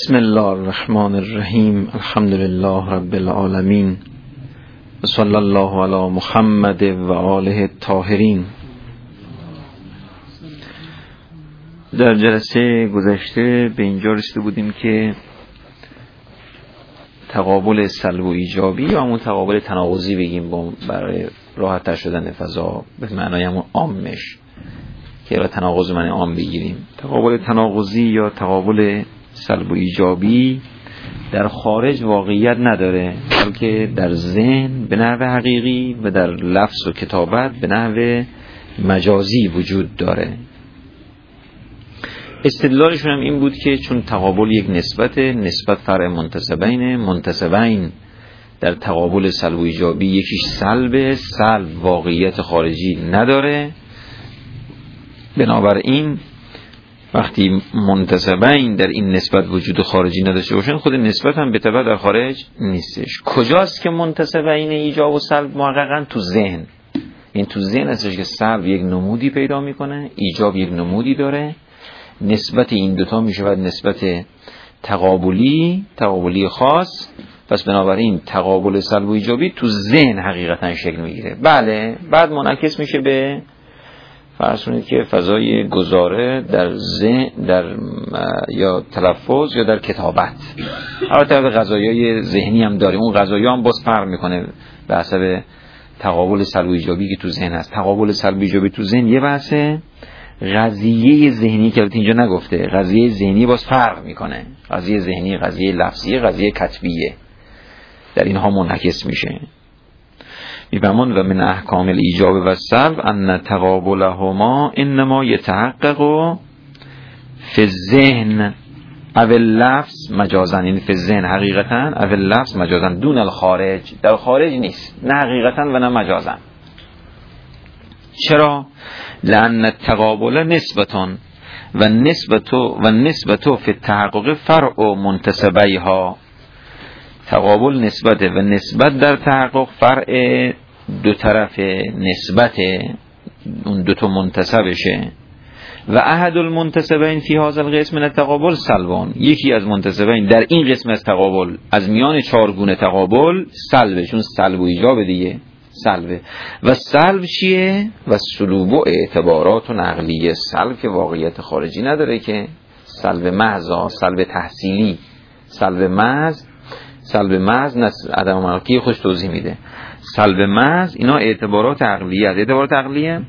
بسم الله الرحمن الرحیم. الحمد لله رب العالمین و صلی الله علی محمد و آله الطاهرین. در جلسه گذشته به اینجا رسیده بودیم که تقابل سلب و ایجابی یا همون تقابل تناقضی بگیم برای راحت تر شدن فضا به معنای همون عامش که را تناقض معنی عام بگیریم. تقابل تناقضی یا تقابل سلب و ایجابی در خارج واقعیت نداره، بلکه در ذهن به نحو حقیقی و در لفظ و کتابت به نحو مجازی وجود داره. استدلالشون هم این بود که چون تقابل یک نسبت فرع منتسبین در تقابل سلب و ایجابی یکیش سلب واقعیت خارجی نداره، بنابراین وقتی منتسبین در این نسبت وجود خارجی نداشته باشن، خود نسبت هم به تبع در خارج نیستش. کجاست که منتسبین ایجاب و سلب محققاً؟ تو ذهن. این تو ذهن هستش که سلب یک نمودی پیدا میکنه، ایجاب یک نمودی داره، نسبت این دوتا میشود نسبت تقابلی خاص. پس بنابراین تقابل سلب و ایجابی تو ذهن حقیقتا شکل میگیره. بله، بعد منعکس میشه به فرض کنید که فضای گزاره در ذهن، در یا تلفظ یا در کتابت. البته قضایای ذهنی هم داریم، اون قضایا هم باز فرق میکنه به حسب تقابل سلب و ایجابی که تو ذهن هست. تقابل سلب و ایجابی تو ذهن یه بحثه، قضیه ذهنی که البته اینجا نگفته، قضیه ذهنی باز فرق میکنه. قضیه ذهنی، قضیه لفظی، قضیه کتبیه، در اینها منعکس میشه. میفهمون و من احکام الایجاب و سلب ان تقابلهما انما یتحقق فی الذهن او اللفظ مجازا. این فی الذهن حقیقتا، او اللفظ مجازا، دون الخارج، در خارج نیست، نه حقیقتا و نه مجازا. چرا؟ لأن التقابل نسبتون و نسبتو فی التحقق فرع منتسبیها. تقابل نسبته و نسبت در تحقق فرع دو طرف نسبت اون دوتا منتسبشه. و احد المنتسبین فی هذا القسم من التقابل سلبان. یکی از منتسبین در این قسم از تقابل، از میان 4 گونه تقابل، سلبه، چون سلب و ایجاب دیگه سلبه. و سلب چیه؟ و سلوب و اعتبارات و نقلیه. سلب که واقعیت خارجی نداره، که سلب محض، سلب تحصیلی، سلب محض نه عدم ملکی خوش توضیح میده. سلب محض اینا اعتبارات عقلیه. اعتبارات عقلیه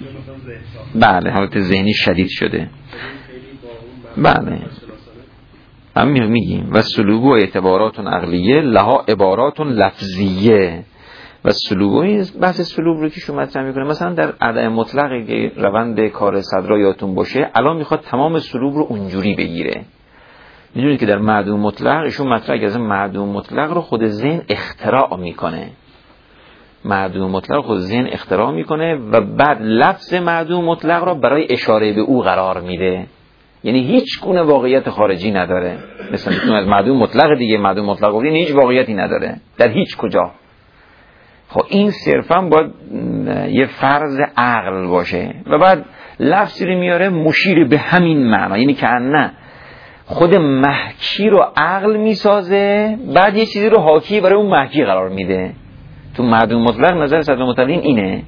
بله، حالت ذهنی شدید شده. بله همین میگیم. و سلوب و اعتبارات عقلیه لها عبارات لفظیه. و سلوب، بحث سلوب رو که شما مطرح میکنه، مثلا در عدم مطلق که روند کار صدرا یادتون باشه، الان میخواد تمام سلوب رو اونجوری بگیره. میدونید که در معدوم مطلق ایشون مطرح که از معدوم مطلق رو خود ذهن اختراع میکنه. معدوم مطلق خود ذهن اختراع میکنه و بعد لفظ معدوم مطلق رو برای اشاره به او قرار میده. یعنی هیچ گونه واقعیت خارجی نداره. مثلا از معدوم مطلق دیگه، معدوم مطلق گفتین هیچ واقعیتی نداره در هیچ کجا. خب این صرفا باید یه فرض عقل باشه و بعد لفظی رو میاره مشیر به همین معنا، یعنی که نه خود محکی رو عقل میسازه، بعد یه چیزی رو حاکی برای اون محکی قرار میده. تو معدوم مطلق نظر صدر مطلقین اینه،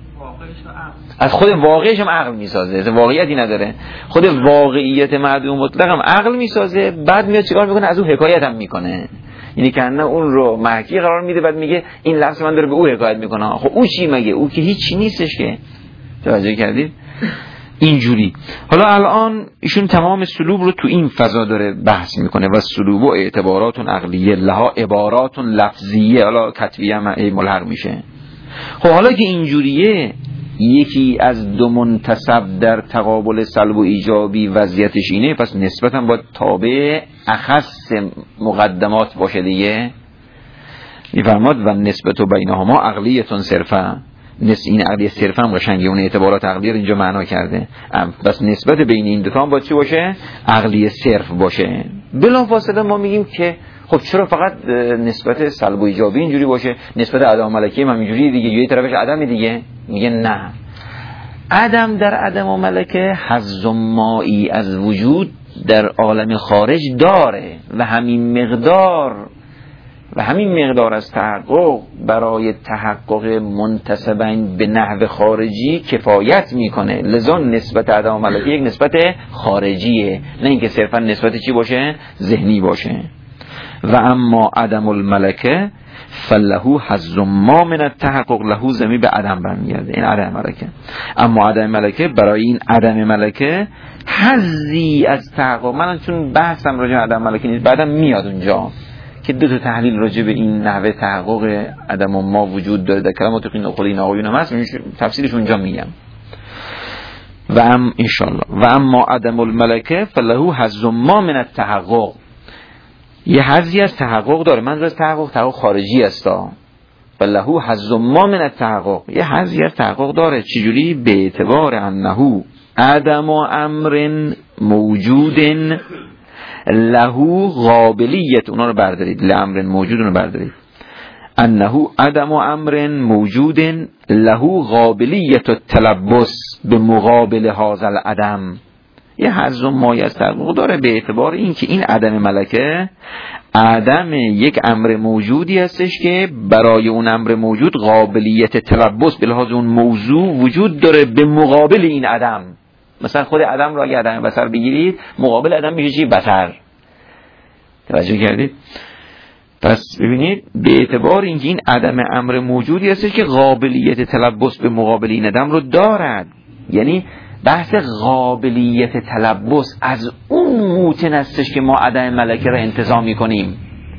از خود واقعش هم عقل میسازه، واقعیتی نداره. خود واقعیت معدوم مطلق هم عقل میسازه، بعد میاد چیکار میکنه؟ از اون حکایت هم میکنه. یعنی که نه اون رو محکی قرار میده، بعد میگه این لفظ من داره به او حکایت میکنه. خب او چی مگه؟ او که هیچی نیستش که. توجه کردید؟ اینجوری. حالا الان ایشون تمام سلوب رو تو این فضا داره بحث میکنه. و سلوب و اعتبارات عقلیه لها عبارات لفظیه. حالا کتبیه هم ملحق میشه. خب حالا که اینجوریه، یکی از دو منتسب در تقابل سلب و ایجابی وضعیتش اینه، پس نسبتا باید تابع اخص مقدمات باشه دیگه. میفرماد و نسبت بینهما عقلیتون صرفا. این عقلیه صرفا هم قشنگه، اون اعتبارات عقلیه رو اینجا معنا کرده. بس نسبت بین این دو تا هم باید چی باشه؟ عقلیه صرف باشه. بلافاصله ما میگیم که خب چرا فقط نسبت سلب و ایجابی اینجوری باشه، نسبت عدم ملکی هم اینجوری دیگه، یه طرفش عدم دیگه؟ میگه نه، عدم در عدم و ملکه حظ مایی از وجود در عالم خارج داره و همین مقدار از تحقق برای تحقق منتسبین به نحو خارجی کفایت میکنه. لذا نسبت عدم ملکه یک نسبت خارجیه، نه اینکه صرفا نسبت چی باشه؟ ذهنی باشه. و اما عدم الملکه فله حظ ما من التحقق، له زمین به عدم برمیگرده، این عدم ملکه. اما عدم ملکه، برای این عدم ملکه حظی از تحقق. من چون بحثم راجع به عدم ملکه نیست، بعدم میاد اونجا که دو تا تحلیل راجع به این نحوه تحقق عدم ما وجود داره در کلمات خود این آقایون هم هست، تفسیرش اونجا میگم ان شاء الله. و اما عدم الملکه فله حظ ما من التحقق، یه حظی از تحقق داره. من از تحقق خارجی است، فله حظ ما من التحقق، یه حظی از تحقق داره. چجوری؟ به اعتبار انه عدم امر موجود له قابلیت، اونا رو بردارید، لامر موجود رو بردارید، انه عدم امر موجود له قابلیت التلبس به مقابل هذا العدم، یه حظ و مایه از تحقق داره به اعتبار این که این عدم ملکه عدم یک امر موجودی هستش که برای اون امر موجود قابلیت تلبس به لحاظ اون موضوع وجود داره به مقابل این عدم. مثلا خود عدم را اگه عدم بصر بگیرید، مقابل عدم میشه چی؟ بصر. توجه کردید؟ پس ببینید به اعتبار اینکه این عدم امر موجودی هستش که قابلیت تلبس به مقابل این عدم رو دارد، یعنی بحث قابلیت تلبس از اون موتن هستش که ما عدم ملکه را انتزاع میکنیم.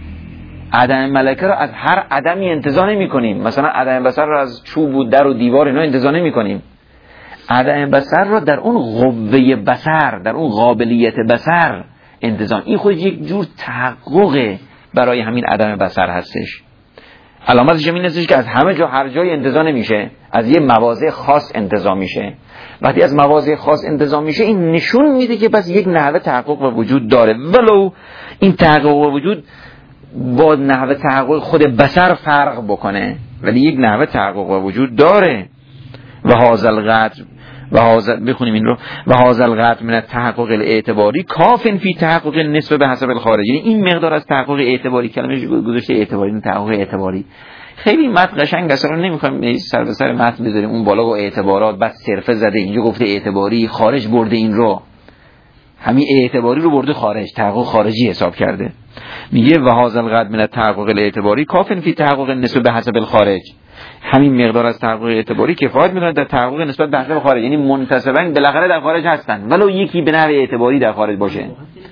عدم ملکه را از هر عدمی انتزاع نمی کنیم. مثلا عدم بصر را از چوب و در و دیوار اینا انتزاع نمی کنیم. عدم بصر را در اون قوه بصر، در اون قابلیت بصر انتزاع. این خود یک جور تحقق برای همین عدم بصر هستش. علامتش این هستش که از همه جا هر جای انتزاع نمیشه، از یه مواضع خاص انتزاع میشه. وقتی از مواضع خاص انتزاع میشه، این نشون میده که بس یک نحوه تحقق و وجود داره، ولو این تحقق و وجود با نحوه تحقق خود بصر فرق بکنه، ولی یک نحوه تحقق و وجود داره. و هذا القدر، و هذا بخونیم این رو، و هذا القدر من التحقق الاعتباری کافن فی تحقق النسبه به حسب الخارج، یعنی این مقدار از تحقق اعتباری، کلمه گذاشته اعتباری، تحقق اعتباری خیلی متن قشنگ است، نمیخوایم سر به سر متن بذاریم اون بالا و اعتبارات بس صرفه زده، اینجا گفته اعتباری، خارج برده این رو، همین اعتباری رو برده خارج، تحقق خارجی حساب کرده. میگه و هذا القدر من التحقق الاعتباری کافن فی تحقق النسبه به حسب الخارج، همین مقدار از تحقق اعتباری کفایت میکنه در تحقق نسبت به حسب خارج، یعنی منتسبین بالاخره در خارج هستن ولو یکی به نحو اعتباری در خارج باشه.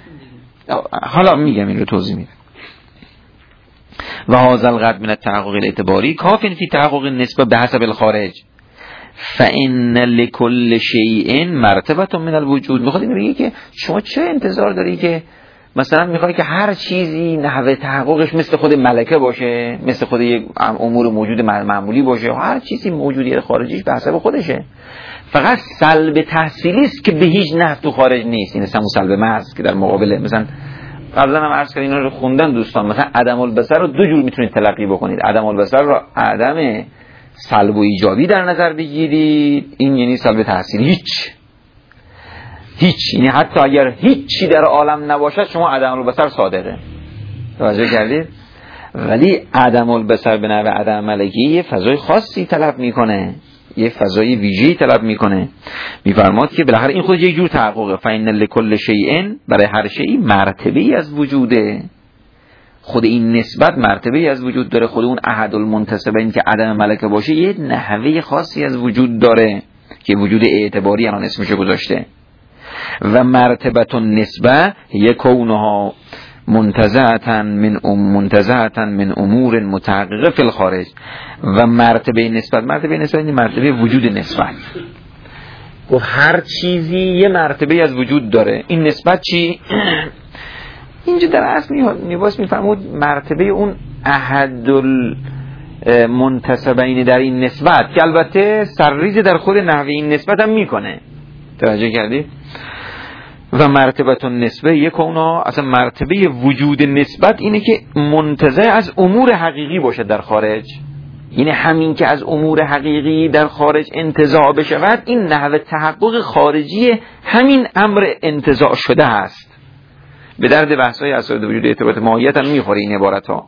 حالا میگم این رو توضیح میدم. و هذا القدر من التحقق الاعتباری کافن فی تحقق النسبه به حسب الخارج فان لكل شیء مرتبه من الوجود. میخواد بگه که شما چه انتظار داری که مثلا میخوای که هر چیزی نحوه تحققش مثل خود ملکه باشه، مثل خود یک امور موجود معمولی باشه، هر چیزی موجودیت خارجیش به حسب خودشه. فقط سلب تحصیلی است که به هیچ نحو تو خارج نیست، این همون سلب محض که در مقابله، مثلا قبلا هم عرض کردم اینا رو خوندن دوستان، مثلا عدم البصر رو دو جور میتونید تلقی بکنید. عدم البصر رو عدم سلب و ایجابی در نظر بگیرید، این یعنی سلب تحصیلی، هیچ، یعنی حتی اگر هیچی در عالم نباشد شما عدم البصر صادقه. توجه کردید؟ ولی عدم البصر به نحو عدم ملکی یه فضای خاصی طلب میکنه، یه فضای ویژه‌ای طلب میکنه. میفرماد که بالاخره این خود یک جور تحققه. فإن لكل شیء، برای هر شیء مرتبه‌ای از وجوده، خود این نسبت مرتبه‌ای از وجود داره. خود اون احد المنتسبین که عدم ملکه باشه یه نحوه خاصی از وجود داره که وجود اعتباری الان اسمش گذاشته. و مرتبه النسبه یکونها منتزعه من امور متحققه فی الخارج. و مرتبه نسبت یعنی مرتبه وجود نسبت. و هر چیزی یه مرتبه از وجود داره. این نسبت چی؟ اینجا در اصل میباس میفرمود مرتبه اون احد المنتسبین در این نسبت، که البته سرریز در خود نحوه این نسبت هم میکنه. توجه کردی؟ و مرتبه النسبه یکونا، اصلا مرتبه وجود نسبت اینه که منتزع از امور حقیقی باشه در خارج، یعنی همین که از امور حقیقی در خارج انتزاع بشود، این نحوه تحقق خارجی همین امر انتزاع شده است. به درد بحث‌های اساس وجود ارتباط ماهیت هم میخوره این عبارت ها.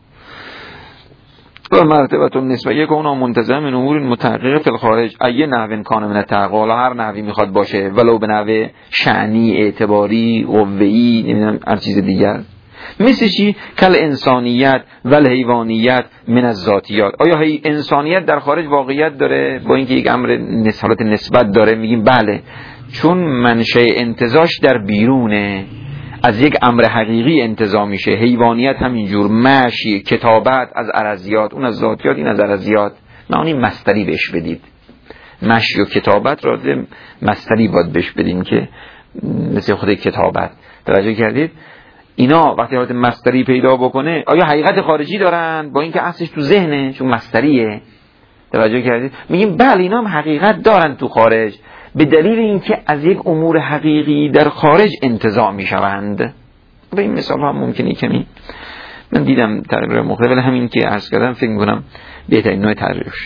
و مرتبه نسبیه که اونا منتظم من امور متحققه فی الخارج ای نحو کان من التحقق، هر نحوی میخواد باشه، ولو به نحو شأنی، اعتباری، قوه‌ای، نمیدونم هر چیز دیگر. مثل چی؟ کل انسانیت و الحیوانیت من الذاتیات. آیا انسانیت در خارج واقعیت داره؟ با اینکه یک امر حالت نسبت داره میگیم بله، چون منشأ انتزاعش در بیرونه، از یک امر حقیقی انتزاع میشه. حیوانیت همینجور، مشی، کتابت از ارضیات، اون از ذاتیات، این از ارضیات. معانی مصدری بهش بدید، مشی و کتابت را مصدری باید بهش بدیم که مثل خود کتابت. توجه کردید؟ اینا وقتی حالت مصدری پیدا بکنه آیا حقیقت خارجی دارن؟ با اینکه اصلش تو ذهنه، چون مصدریه. توجه کردید؟ میگیم بله اینا هم حقیقت دارن تو خارج، به دلیل اینکه از یک امور حقیقی در خارج انتزاع میشوند. به این مثال هم ممکنه کمی من دیدم تعریف مختلف، همین که عرض کردم فکر می‌کنم بهترین نوع تعریفش.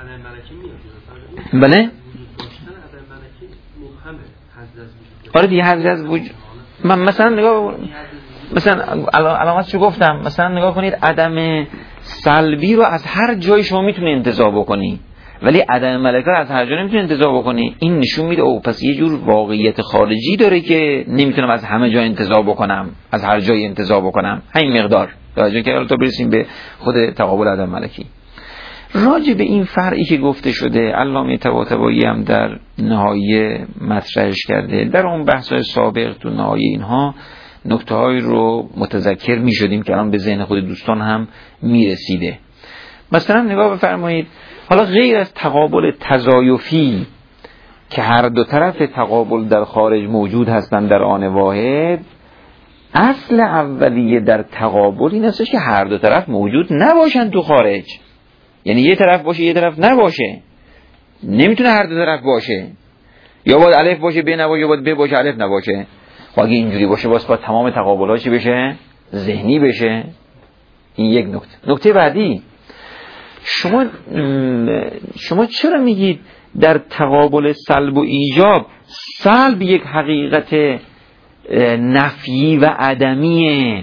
بله؟ آره دیگه حذف از وجود. من مثلا نگاه، مثلا علامتشو گفتم، مثلا نگاه کنید عدم سلبی رو از هر جای شما میتونه انتزاع بکنی، ولی عدم ملکه رو از هر جا نمیتونه انتزاع بکنی. این نشون میده او پس یه جور واقعیت خارجی داره که نمیتونم از همه جا انتزاع بکنم، از هر جای انتزاع بکنم. همین مقدار توجه که تا برسیم به خود تقابل عدم ملکی. راجع به این فرعی که گفته شده علامه طباطبایی هم در نهایه مطرحش کرده. در اون بحث‌های سابق تو نهایه اینها نکته‌هایی رو متذکر می‌شدیم که الان به ذهن خود دوستان هم میرسیده. مثلا نگاه بفرمایید، حالا غیر از تقابل تضایفی که هر دو طرف تقابل در خارج موجود هستند در آن واحد، اصل اولیه در تقابل این است که هر دو طرف موجود نباشند تو خارج. یعنی یه طرف باشه یه طرف نباشه، نمیتونه هر دو طرف باشه. یا باید الف باشه ب نباشه، یا باید ب باشه الف نباشه. خب اگه اینجوری باشه باید تمام تقابل‌ها چی بشه؟ ذهنی بشه. این یک نکته. نکته بعدی، شما چرا میگید در تقابل سلب و ایجاب سلب یک حقیقت نفی و عدمیه؟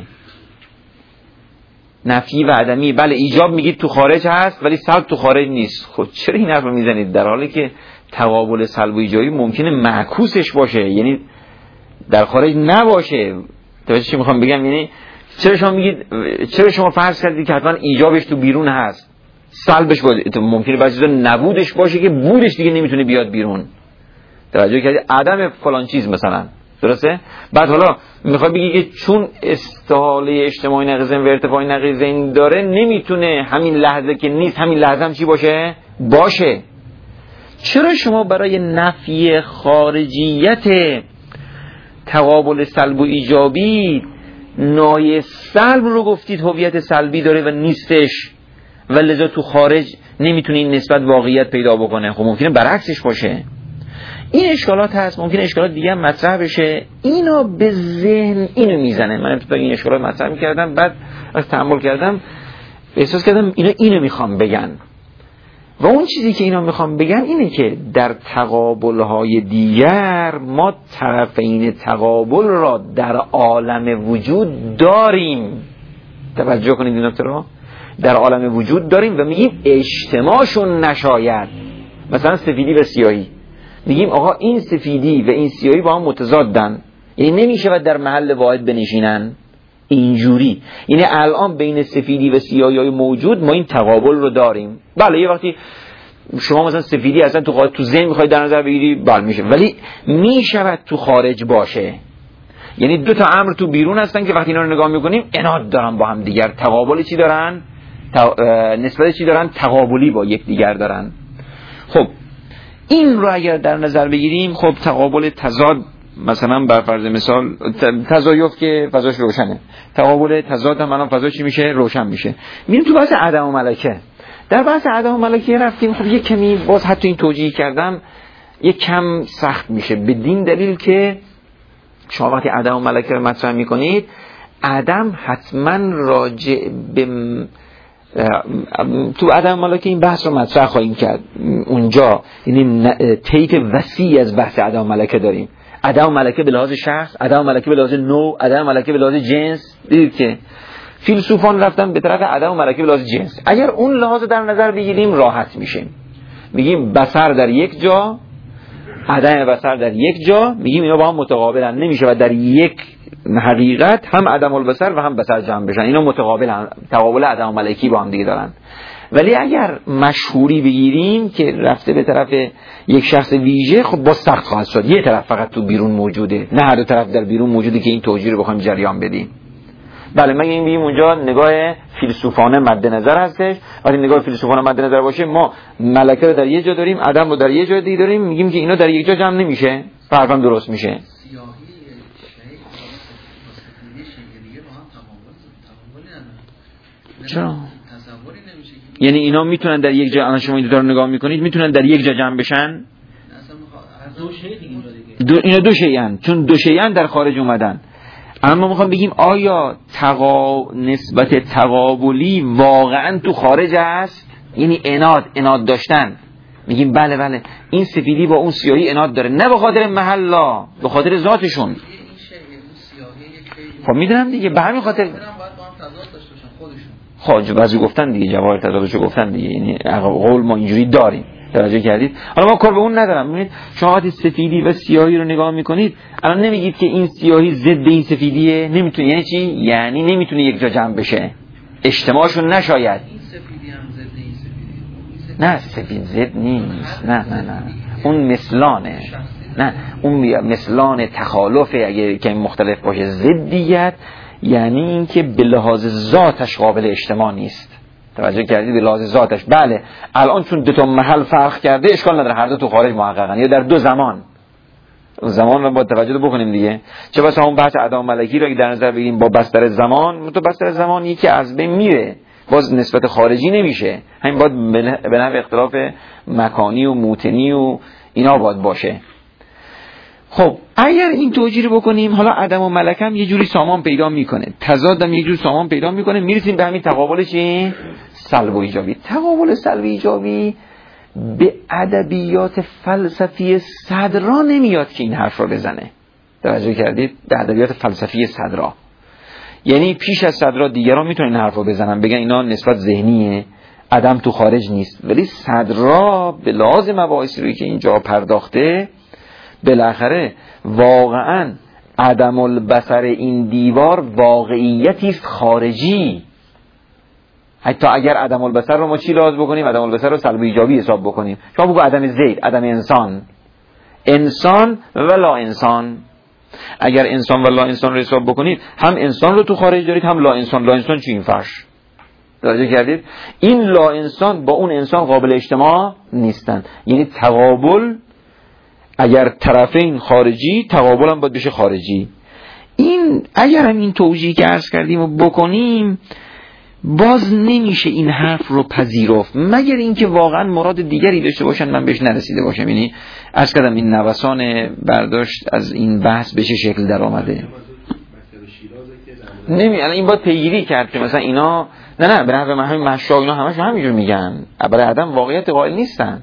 نفی و عدمی. بله ایجاب میگید تو خارج هست ولی سلب تو خارج نیست. خب چرا این حرف رو میزنید در حالی که تقابل سلب و ایجابی ممکنه معکوسش باشه، یعنی در خارج نباشه؟ توجه چی میخوام بگم؟ یعنی چرا شما میگید، چرا شما فرض کردید که حتما ایجابش تو بیرون هست، سلبش باید ممکنه بعضی چیزا نبودش باشه که بودش دیگه نمیتونه بیاد بیرون. توجه کردید؟ عدم فلان چیز مثلا، درسته؟ بعد حالا میخواد بگی که چون استحاله اجتماعی نقیضین و ارتفاعی نقیضین داره نمیتونه همین لحظه که نیست همین لحظه هم چی باشه. چرا شما برای نفی خارجیت تقابل سلب و ایجابی نایه سلب رو گفتید هویت سلبی داره و نیستش و لذا تو خارج نمیتونه این نسبت واقعیت پیدا بکنه؟ خب ممکنه برعکسش باشه. این اشکالات هست، ممکنه اشکالات دیگه هم مطرح بشه. اینا به ذهن اینو میزنه. من ابتدا این اشکالات مطرح میکردم، بعد از تأمل کردم احساس کردم اینو میخوام بگن. و اون چیزی که اینا میخوام بگن اینه که در تقابل‌های دیگر ما طرفین تقابل را در عالم وجود داریم. توجه کنید این نکته رو، در عالم وجود داریم و میگیم اجتماعشون نشاید. مثلا سفیدی و سیاهی، میگیم آقا این سفیدی و این سیاهی با هم متضادن، یعنی نمیشه در محل واحد بنشینن اینجوری. یعنی الان بین سفیدی و سیاهی موجود ما این تقابل رو داریم. بله یه وقتی شما مثلا سفیدی اصلا تو ذهن میخواید در نظر بگیری بله میشه، ولی میشود تو خارج باشه. یعنی دو تا امر تو بیرون هستن که وقتی اینا رو نگاه میکنیم اناد دارن با هم دیگر، تقابل چی دارن؟ نسبت چی دارن؟ تقابلی با یک دیگر دارن. خب این رو اگر در نظر بگیریم، خب تقابل تضاد مثلا بر فرض مثال تضایف که فضاش روشنه، تقابل تضاد هم الان فضاش چی میشه؟ روشن میشه. میریم تو بحث عدم و ملکه. در بحث عدم و ملکه رفتیم، خب یک کمی باز حتی این توجیه کردم یک کم سخت میشه، بدین دلیل که شما وقتی عدم و ملکه رو مطرح میکنید، عدم حتما راجع به تو عدم ملکه این بحث رو مطرح خواهیم کرد اونجا. یعنی طیف وسیع از بحث عدم ملکه داریم. عدم ملکه به لحاظ شخص، عدم ملکه به لحاظ نوع، عدم ملکه به لحاظ جنس. دیدید که فیلسوفان رفتن به طرف عدم ملکه به لحاظ جنس. اگر اون لحاظ در نظر بگیریم راحت میشیم. میگیم بصر در یک جا، عدم بصر در یک جا، میگیم اینا با هم متقابلن، نمیشه و در یک حقیقت هم عدم البصر و هم بصر جمع بشن. اینا متقابلن، تقابل عدم ملکی با هم دیگه دارن. ولی اگر مشهوری بگیریم که رفته به طرف یک شخص ویژه، خب با سخت خواهد شد. یه طرف فقط تو بیرون موجوده، نه هر دو طرف در بیرون موجوده که این توجیه رو بخوایم جریان بدیم. بله مگه این بگیم اونجا نگاه فیلسوفانه مد نظر هستش. وقتی نگاه فیلسوفانه مد نظر باشه، ما ملکه رو در یه جا داریم، عدم رو در یه جا دیگه داریم، میگیم که اینا در یک جا جمع نمیشه، فرقم درست میشه. چرا؟ یعنی اینا میتونن در یک جا، الان شما این دو تا رو نگاه میکنید، میتونن در یک جا جمع بشن؟ اینا دو شیئن، چون دو شیئن در خارج اومدن. اما میخوام بگیم آیا نسبت تقابلی واقعا تو خارج است؟ یعنی اناد داشتن. میگیم بله بله این سفیدی با اون سیاهی اناد داره، نه به خاطر محلا، به خاطر ذاتشون. خب میدونم دیگه، به همین خاطر خب بعضی گفتن دیگه، جواهر تضادشو گفتن دیگه، یعنی قول ما اینجوری داریم. توجه کردید؟ حالا ما کار به اون ندارم. ببینید شما وقتی سفیدی و سیاهی رو نگاه میکنید، الان نمیگید که این سیاهی ضد این سفیدیه، نمیتونه. یعنی چی؟ یعنی نمیتونه یک جا جمع بشه، اجتماعشون نشاید. این سفیدی هم ضد این سفیدیه. نه سفید ضد نیست، نه اون مثلانه، نه اون مثلان تخالفه. اگه که مختلف باشه ضدیت، یعنی اینکه به لحاظ ذاتش قابل اجتماع نیست. توجه کردید؟ به لحاظ ذاتش. بله الان چون دو تا محل فرق کرده اشکال نداره، هر دو تو خارج محققن، یا در دو زمان رو با توجه بکنیم دیگه. چه بسا اون بحث عدم ملکی رو اگه در نظر بگیریم با بستر زمان، تو بستر زمان یکی از بین میره، باز نسبت خارجی نمیشه. همین باید به نحو اختلاف مکانی و موتنی و اینا باید باشه. خب اگر این توجیه رو بکنیم، حالا عدم و ملکه هم یه جوری سامان پیدا میکنه، تضاد هم یه جوری سامان پیدا میکنه، میرسیم به همین تقابل چی؟ سلب و ایجابی. تقابل سلب و ایجابی به ادبیات فلسفی صدرا نمیاد که این حرف رو بزنه. توجه کردید؟ به ادبیات فلسفی صدرا، یعنی پیش از صدرا دیگران میتونن این حرف رو بزنن، بگن اینا نسبت ذهنیه، عدم تو خارج نیست. ولی صدرا به لحاظ مباحثی روی که اینجا پرداخته، بالاخره واقعا عدم البصر این دیوار واقعیتی است خارجی. حتی اگر عدم البصر رو ما چی لحاظ بکنیم؟ عدم البصر رو سلب ایجابی حساب بکنیم. شما بگو عدم زید، عدم انسان و لا انسان. اگر انسان و لا انسان رو حساب بکنید، هم انسان رو تو خارج دارید، هم لا انسان. لا انسان چی؟ این فرش. توجه کردید؟ این لا انسان با اون انسان قابل اجتماع نیستن. یعنی تقابل، اگر طرفین خارجی، تقابل هم باید بشه خارجی. این اگر هم این توجیهی که عرض کردیم و بکنیم، باز نمیشه این حرف رو پذیرفت، مگر اینکه واقعا مراد دیگری داشته باشن من بهش نرسیده باشم. یعنی عرض کردم این نوسان برداشت از این بحث به چه شکل در آمده. الان این باید پیگیری کرد که مثلا اینا نه به نحو همین مشا اینا همش همینجور میگن، برای عدم واقعیت قائل نیستن.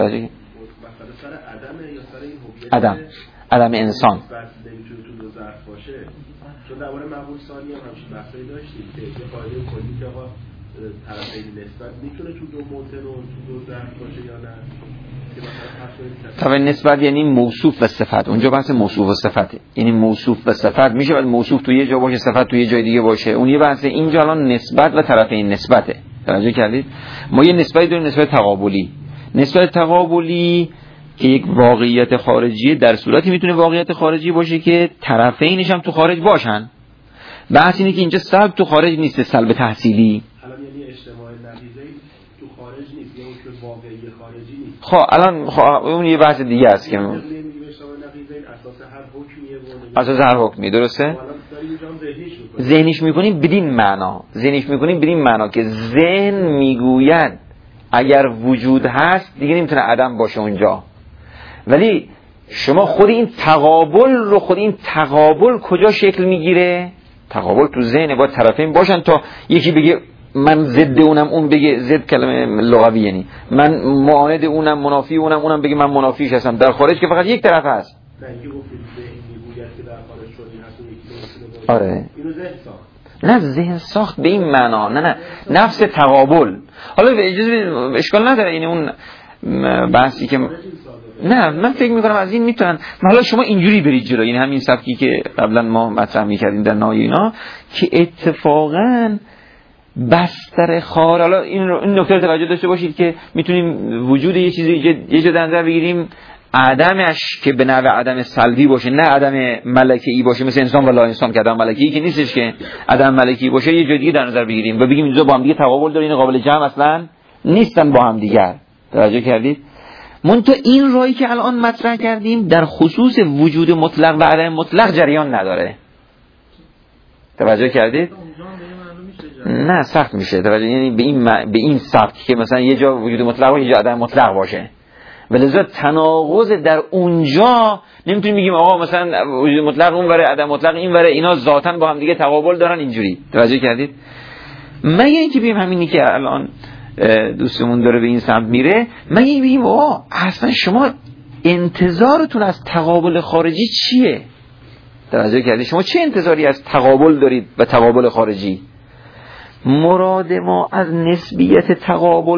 عدم انسان نمیتونه تو دو ظرف باشه. چون درباره مقبول ثانی هم همچین بحثایی داشتیم که یه قاعده کلی که آقا طرفین نسبت میتونه تو دو موتن و تو دو ظرف باشه یا نه. طرف نسبت یعنی موصوف و صفت. اونجا بحث موصوف و صفته، یعنی موصوف و صفت میشه ولی موصوف تو یه جا باشه، صفت تو یه جای دیگه باشه. اون یه بحث. اینجا الان نسبت و طرفین نسبته. توجه کردید؟ ما یه نسبتی داریم، نسبت تقابلی. نسبت تقابلی که یک واقعیت خارجی، در صورتی میتونه واقعیت خارجی باشه که طرفینش هم تو خارج باشن. بحث اینه که اینجا سلب تو خارج نیست، سلب تحصیلی. الان یعنی اجتماع نقیضه تو خارج نیست، یعنی که واقعی خارجی نیست. خب الان اون یه بحث دیگه است که اجتماع نقیضه اساس هر حکمیه، درسته؟ ذهنیش میکنیم بدین معنا که ذهن میگوید اگر وجود هست دیگه نمیتونه عدم باشه اونجا. ولی شما خود این تقابل کجا شکل میگیره؟ تقابل تو ذهن، باید طرفین باشن تا یکی بگه من ضد اونم، اون بگه ضد، کلمه لغوی یعنی من معاند اونم، منافی اونم بگه من منافیش هستم. در خارج که فقط یک طرف هست. آره اینو ذهن ساخت. نه ذهن ساخت به این معنا، نه نفس تقابل. حالا به اجازه اشکال نداره، یعنی اون بحثی که نه من فکر میکنم از این میتونن، حالا شما اینجوری برید جلو، یعنی همین سبکی که قبلا ما مطرح میکردیم در نای اینا که اتفاقا بستر خار. حالا این نکته رو توجه داشته باشید که میتونیم وجود یه چیزی یه جا در نظر بگیریم عدمش که به نوع عدم سلبی باشه، نه عدم ملکی باشه، مثل انسان و لا انسان که عدم ملکی که نیستش، که عدم ملکی باشه یه جا دیگه در نظر بگیریم و بگیم اینجا با هم دیگه تقابل داره، این قابل جمع اصلا نیستن با هم دیگر. توجه کردید؟ منتها این رایی که الان مطرح کردیم در خصوص وجود مطلق و عدم مطلق جریان نداره. توجه کردید؟ نه سخت میشه توجه، یعنی به این سبک که مثلا یه جا وجود مطلق و یه جا عدم مطلق باشه، ولذا تناقض در اونجا نمیتونیم بگیم آقا مثلا وجود مطلق اون وره عدم مطلق این وره، اینا ذاتاً با هم دیگه تقابل دارن اینجوری. توجه کردید؟ مگه اینکه بگیم همینی که الان دوستمون داره به این سمت میره، مگه بگیم آقا اصلا شما انتظارتون از تقابل خارجی چیه؟ توجه کردید؟ شما چه انتظاری از تقابل دارید و تقابل خارجی؟ مراد ما از نسبیت تقابل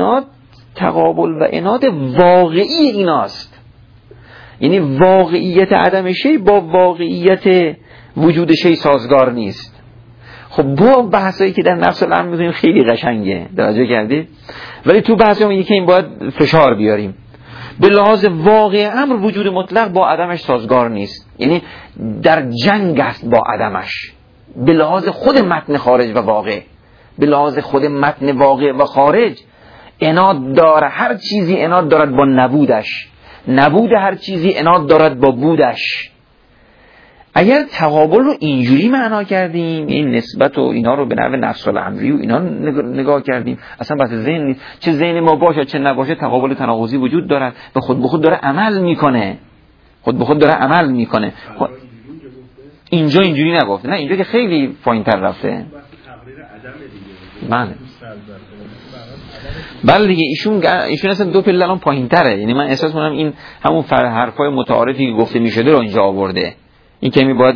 و اناد واقعی ایناست، یعنی واقعیت عدم شی با واقعیت وجود شی سازگار نیست. خب با بحثایی که در نفس الامر می‌کنیم خیلی قشنگه، توجه کردید؟ ولی تو بحثا میگه که این باید فشار بیاریم. به لحاظ واقع امر وجود مطلق با عدمش سازگار نیست، یعنی در جنگ است با عدمش. به لحاظ خود متن خارج و واقع، به لحاظ خود متن واقع و خارج اناد داره، هر چیزی اناد دارد با نبودش، نبود هر چیزی اناد دارد با بودش. اگر تقابل رو اینجوری معنا کردیم، این نسبت و اینا رو به نوع نفس الامری و اینا نگاه کردیم، اصلا بحث ذهن نیست، چه ذهن ما باشه چه نباشه تقابل تناقضی وجود دارد و خود به خود داره عمل میکنه، اینجا اینجوری نگفته، نه اینجا که خیلی پایین‌تر رفته. بله دیگه ایشون اصلا دو پله الان پایین‌تره، یعنی من احساس می‌کنم این همون حرفای متعارفی که گفته می‌شده رو اینجا آورده. این کمی باید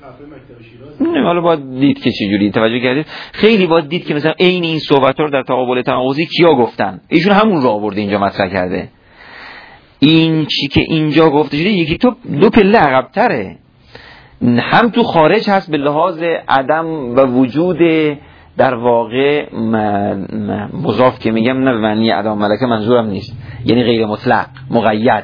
حالا باید دید که چه جوری. توجه کردید؟ خیلی باید دید که مثلا عین این صحبت‌ها رو در تقابل تناقضی کیا گفتن، ایشون همون رو آورده اینجا مطرح کرده. این چی که اینجا گفته شده یکی تو دو پله عقب‌تره، هم تو خارج هست به لحاظ عدم و وجود در واقع مضاف که میگم نه به معنی عدم ملکه منظورم نیست، یعنی غیر مطلق مقید.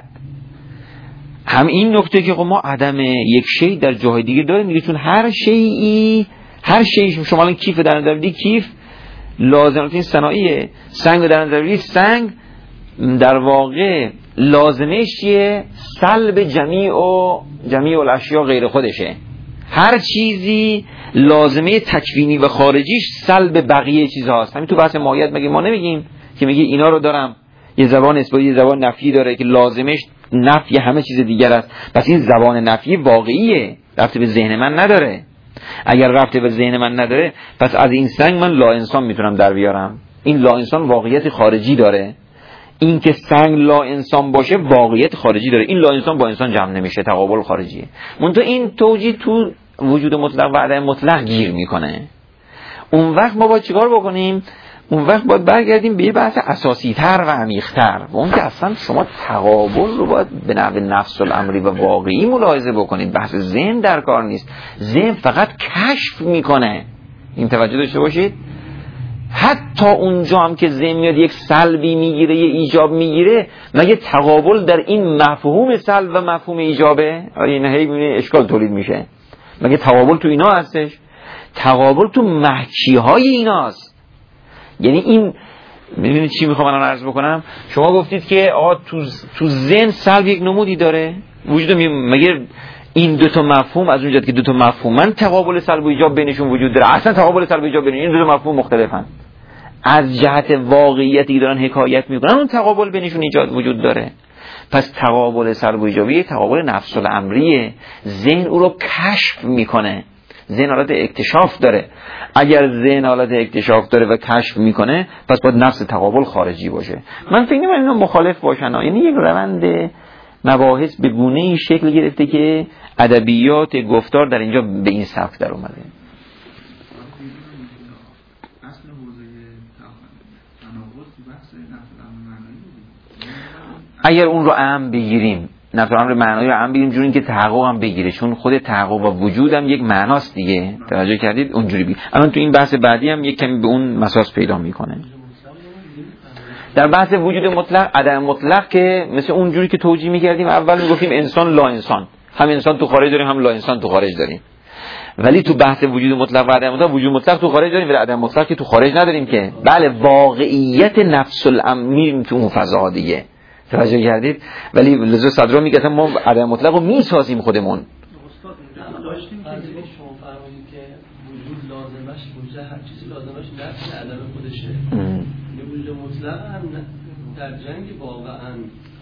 هم این نکته که ما عدم یک شی در جای دیگه داریم دیگه، چون هر شی شما الان کیف در نظر بگیرید، کیف لازمات این صنایعه، سنگ در نظر بگیرید، سنگ در واقع لازمش چیه؟ سلب جمیع الاشیاء غیر خودشه. هر چیزی لازمه تکوینی و خارجیش سلب بقیه چیزهاست. همین تو بحث ماهیت مگه ما نمیگیم که میگه اینا رو دارم، یه زبان اثباتی یه زبان نفی داره که لازمش نفی همه چیز دیگر است، پس این زبان نفی واقعیه، رفته به ذهن من نداره. اگر رفته به ذهن من نداره پس از این سنگ من لا انسان میتونم در بیارم. این لا انسان واقعیت خارجی داره، این که سنگ لا انسان باشه واقعیت خارجی داره، این لا انسان با انسان جمع نمیشه، تقابل خارجیه. منتها این توجیه تو وجود مطلق و عدم مطلق گیر میکنه. اون وقت ما باید چیکار بکنیم؟ اون وقت باید برگردیم به یه بحث اساسی تر و عمیق تر، و اون که اصلا شما تقابل رو باید به نحو نفس الامری و واقعی ملاحظه بکنید. بحث ذهن در کار نیست، ذهن فقط کشف میکنه. این توجه داشته باشید. حتی اونجا هم که ذهن میاد یک سلبی میگیره یه ایجاب میگیره، مگه تقابل در این مفهوم سلب و مفهوم ایجابه؟ این هی اشکال تولید میشه. مگه تقابل تو اینا هستش؟ تقابل تو محکی های ایناست. یعنی این میدونید چی میخوام الان عرض بکنم؟ شما گفتید که تو ذهن سلب یک نمودی داره وجود، مگه این دو تا مفهوم از اونجا که دو تا مفهومن تقابل سلب و ایجاب بینشون وجود داره؟ اصلا تقابل سلب و ایجاب بین این دو تا مفهوم مختلفن. از جهت واقعیتی که دارن حکایت میکنن اون تقابل بینشون ایجاد وجود داره. پس تقابل سلب و ایجابی تقابل نفس الامریه، ذهن او رو کشف میکنه، ذهن حالت اکتشاف داره. اگر ذهن حالت اکتشاف داره و کشف میکنه پس باید نفس تقابل خارجی باشه. من فکر نمی‌کنم اینا مخالف باشن، یعنی یک روند مباحث به گونه‌ای شکل گرفته که ادبیات گفتار در اینجا به این سبک در اومده. اگر اون رو عام بگیریم، نفر امر معنایی رو عام بگیریم جوری که تحقق هم بگیره، چون خود تحقق و وجود هم یک معناست دیگه. توجه کردید؟ اونجوری بگیر. الان تو این بحث بعدی هم یک کمی به اون مساس پیدا میکنه. در بحث وجود مطلق، عدم مطلق که مثل اونجوری که توجیه میکردیم اول میگفتیم انسان لا انسان، هم انسان تو خارج داریم هم لا انسان تو خارج داریم. ولی تو بحث وجود مطلق و عدم مطلق، وجود مطلق تو خارج داریم ولی عدم مطلق که تو خارج نداریم که. بله واقعیت نفس الامر تو اون فضا دیگه. توجه کردید؟ ولی لذا صدرا میگه ما عدم مطلق رو میسازیم خودمون. استاد داشتیم که شما فرمودید که وجود لازمش وجود هر چیزی لازمش نفس عدم خودشه. وجود مطلق هم در جنگ واقعا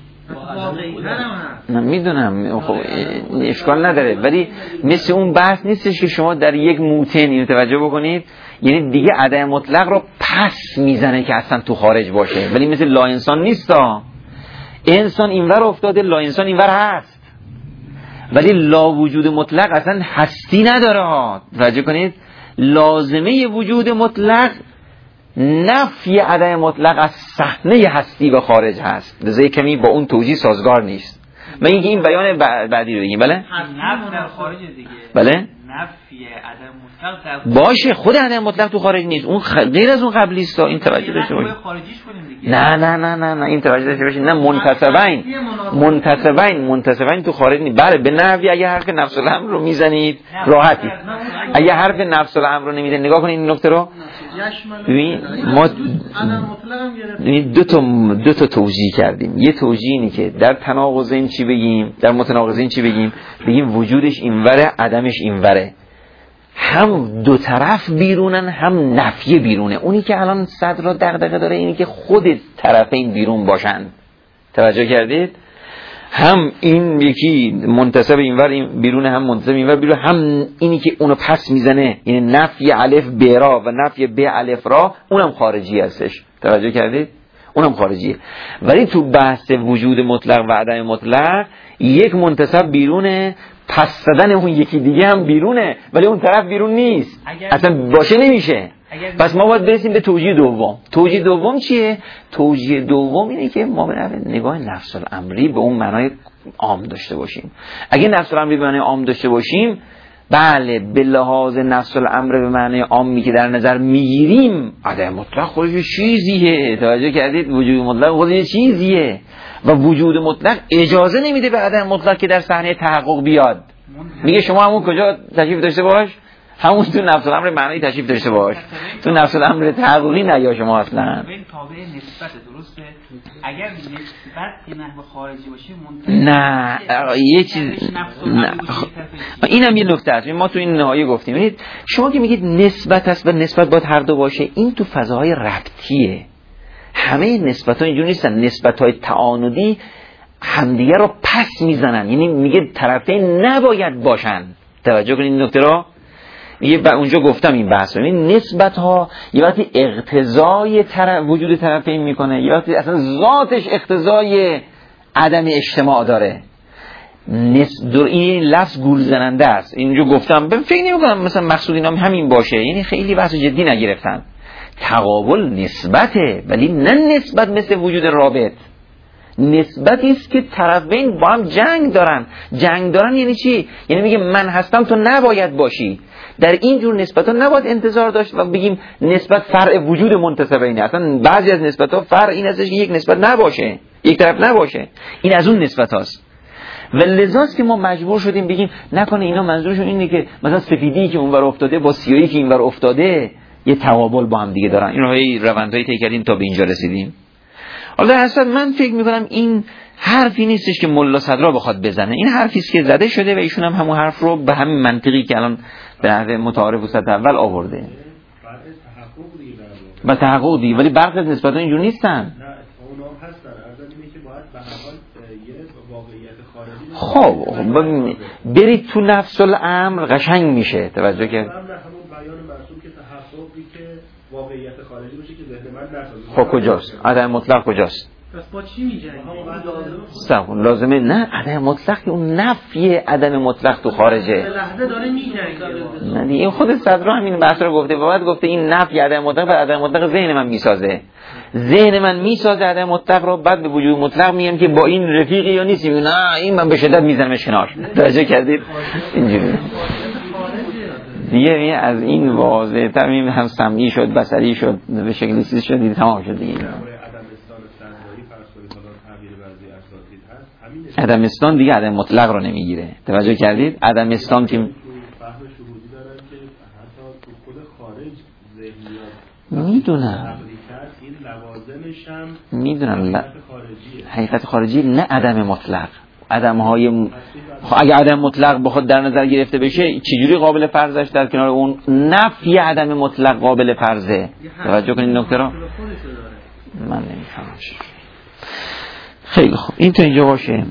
نه میدونم، خب اشکال نداره، ولی مثل اون بحث نیستش که شما در یک موتن اینو توجه بکنید، یعنی دیگه عدم مطلق رو پس میزنه که اصلا تو خارج باشه. ولی مثل لا انسان نیستا، انسان اینور افتاده، لا انسان اینور هست، ولی لا وجود مطلق اصلا هستی نداره ها. توجه کنید، لازمه وجود مطلق نفی عدم مطلق از صحنه هستی و خارج هست. لذا کمی با اون توجیه سازگار نیست. من این بیان بعدی رو بگیم. بله نفی در خارج دیگه. بله نفی عدم مطلق در باشه، خود عدم مطلق تو خارج نیست، اون غیر از اون قبلی است. این توجه داشته باشید. نه این توجه داشته باشید. نه منتسبین تو خارج نیست. بله به نحوی اگه حرف نفس الامر رو میزنید راحتی. اگه حرف نفس الامر رو نمیزنید، نگاه کنید این نکته رو. ببین ما دو تا توجیه کردیم. یه توجیه اینه که در تناقضین چی بگیم، در متناقضین چی بگیم. بگیم وجودش اینوره، عدمش اینوره، هم دو طرف بیرونن هم نفی بیرونه. اونی که الان صدر را دغدغه داره اینی که خود طرفین بیرون باشن. توجه کردید؟ هم این یکی منتسب اینور این بیرونه، هم منتسب اینور بیرون، هم اینی که اونو پس میزنه، یعنی نفی الف ب را و نفی ب الف را، اونم خارجی هستش. توجه کردید؟ اونم خارجیه. ولی تو بحث وجود مطلق و عدم مطلق یک منتسب بیرونه، پس زدن اون یکی دیگه هم بیرونه، ولی اون طرف بیرون نیست، اصلا باشه نمیشه. پس ما باید برسیم به توجیه دوم. توجیه دوم چیه؟ توجیه دوم اینه که ما به نگاه نفس الامری به اون معنای عام داشته باشیم. اگه نفس الامری به معنای عام داشته باشیم، بله به لحاظ نفس الامر به معنای عامی که در نظر میگیریم، عدم مطلق خودش چیزیه. توجه کردید؟ وجود مطلق خودش چیزیه و وجود مطلق اجازه نمیده به عدم مطلق که در صحنه تحقق بیاد. میگه شما همون کجا تشریف داشته باش، همون تو نفس الامر معنایی تشریف داشته باش، تو نفس الامر تحققی نه یا شما اصلا تابع نسبت. درسته؟ اگر نسبت که نحو خارجی باشه نه یه چیز نه. اینم یه نکته است. ما تو این نهایه گفتیم. ببینید شما که میگید نسبت است و نسبت باید هر دو باشه، این تو فضاهای ربطیه. همه نسبت‌ها اینجوری نیستن. نسبت‌های تعانودی همدیگه رو پس میزنن، یعنی میگه طرفین نباید باشن. توجه کنید این نکته رو. میگه اونجا گفتم این بحث رو. این نسبت‌ها یه وقتی اقتضای وجود طرفین میکنه، یه وقتی اصلا ذاتش اقتضای عدم اجتماع داره. این لفظ گول زننده است. اینجا گفتم فکر نمی‌کنم مثلا مقصود اینا همین باشه، یعنی خیلی بحث جدی نگرفتن. تقابل نسبته، ولی نه نسبت مثل وجود رابط. نسبتی است که طرفین با هم جنگ دارن. جنگ دارن یعنی چی؟ یعنی میگه من هستم تو نباید باشی. در این جور نسبت‌ها نباید انتظار داشت و بگیم نسبت فرع وجود منتسبینه. اصلا بعضی از نسبت‌ها فرع این هستش که یک نسبت نباشه، یک طرف نباشه. این از اون نسبت‌هاست. و لذاست که ما مجبور شدیم بگیم نکنه اینا منظورشون اینه که مثلا سفیدی که اونور افتاده با سیاهی که اینور افتاده یه تقابل با هم دیگه دارن. این روندهای طی کردیم تا به اینجا رسیدیم. حالا اصلا من فکر میکنم این حرفی نیستش که ملا صدرا بخواد بزنه. این حرفی است که زده شده و ایشون هم همون حرف رو به همین منطقی که الان به نحو متعارف و سطح اول آورده. با تحقق دیگه، ولی برخی از نسبت‌ها اینجور نیستن. نه اونا هم هستن. که باید به هر حال یه واقعیت خارجی خب برید تو نفس الامر قشنگ میشه. توجه کرد؟ همون بیان مرسوم که تحقق حکمی که واقعیت خارجی باشه که ذهن من نسازه. خب کجاست؟ عدم مطلق کجاست؟ پس با چی میجنگه؟ لازمه نه عدم مطلق، اون نفی عدم مطلق تو خارجه. لحظه داره میجنگه. نه این خود صدر همین بحث رو گفته، بعد گفته این نفی عدم مطلق و عدم مطلق ذهن من میسازه. ذهن من میسازه عدم مطلق رو، بعد به وجود مطلق میگم که با این رفیقی یا نیست، نه این من به شدت میزنمش کنار. توجه کردید؟ اینجوری دیگه از این واضح تر هم سمعی شد، بصری شد، به شکلی چیز شد، دیگه تمام شد دیگه. عدم استان دیگه عدم مطلق رو نمیگیره. توجه کردید؟ عدم استان که فهم شهودی دارن که حتی تو خود خارج ذهنیات میدونم این لوازمش هم میدونم حقیقت خارجی نه عدم مطلق. عدم‌های اگه عدم مطلق بخواد در نظر گرفته بشه چجوری قابل فرضش در کنار اون نفی عدم مطلق قابل فرضه؟ توجه کنید نکته رو. من نمیفهمم. خیلی خوب این تا اینجا باشه.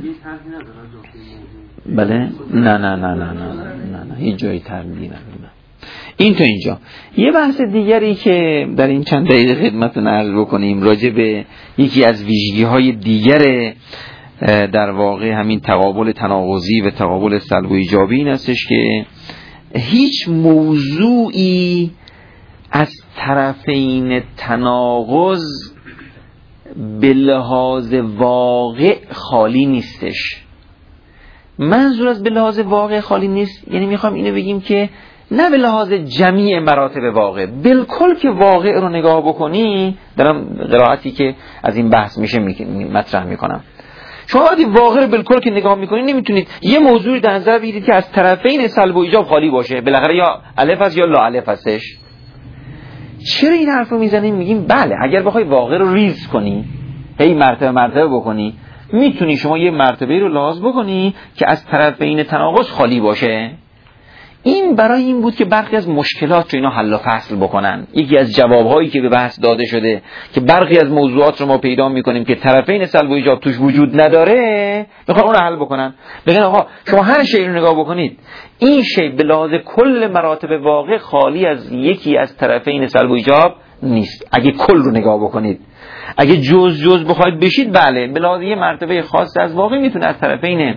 بله نه هیچ جایی تردیدی نداره. این تا اینجا. یه بحث دیگری که در این چند دقیقه خدمتتون عرض بکنیم راجع به یکی از ویژگی‌های دیگر در واقع همین تقابل تناقضی و تقابل سلب و ایجابی این هستش که هیچ موضوعی از طرفین تناقض به لحاظ واقع خالی نیستش. منظور از به لحاظ واقع خالی نیست یعنی میخوام اینو بگیم که نه به لحاظ جمیع مراتب واقع، بالکل که واقع رو نگاه بکنی، دارم قرائتی که از این بحث میشه مطرح میکنم. شما وقتی واقع رو بالکل که نگاه میکنید نمیتونید یه موضوعی در نظر بگیرید که از طرفین سلب و ایجاب خالی باشه، بالاخره یا الف است یا لا الف هستش. چرا این حرف رو میزنیم؟ میگیم بله اگر بخوای واقع رو ریز کنی، هی مرتبه بکنی، میتونی شما یه مرتبه رو لحاظ بکنی که از طرفین تناقض خالی باشه. این برای این بود که برخی از مشکلات رو اینا حل و فصل بکنن. یکی از جوابهایی که به بحث داده شده که برخی از موضوعات رو ما پیدا میکنیم که طرفین سلب و ایجاب توش وجود نداره، میخوان اون رو حل بکنن. بگن آقا شما هر شی رو نگاه بکنید، این شی به لحاظ کل مراتب واقع خالی از یکی از طرفین سلب و ایجاب نیست. اگه کل رو نگاه بکنید، اگه جز بخواید بشید، بله به لحاظ یه مرتبه خاص از واقع میتونه از طرفین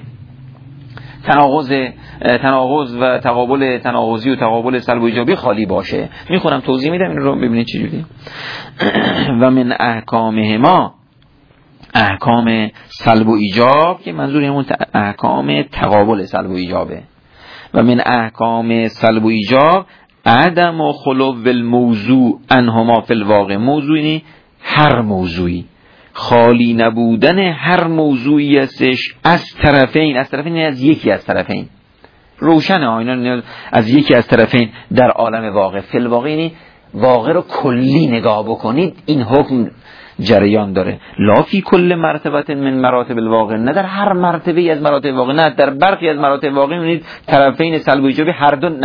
تناقض و تقابل تناقضی و تقابل سلب و ایجابی خالی باشه. میخونم توضیح میدم این رو ببینید چجوری. و من احکامهما، احکام سلب و ایجاب که منظور همون احکام تقابل سلب و ایجابه. و من احکام سلب و ایجاب عدم و خلو الموضوع انهما فی الواقع. موضوعی هر موضوعی، خالی نبودن هر موضوعی هستش از طرفین از یکی از طرفین. روشنه اینا از یکی از طرفین در عالم واقع. فی الواقع یعنی واقع رو کلی نگاه بکنید، این حکم جریان داره. لا فی کل مرتبه من مراتب الواقع، نه در هر مرتبه از مراتب واقع، نه در برخی از مراتب واقع می‌بینید طرفین سلب و ایجابی هر دو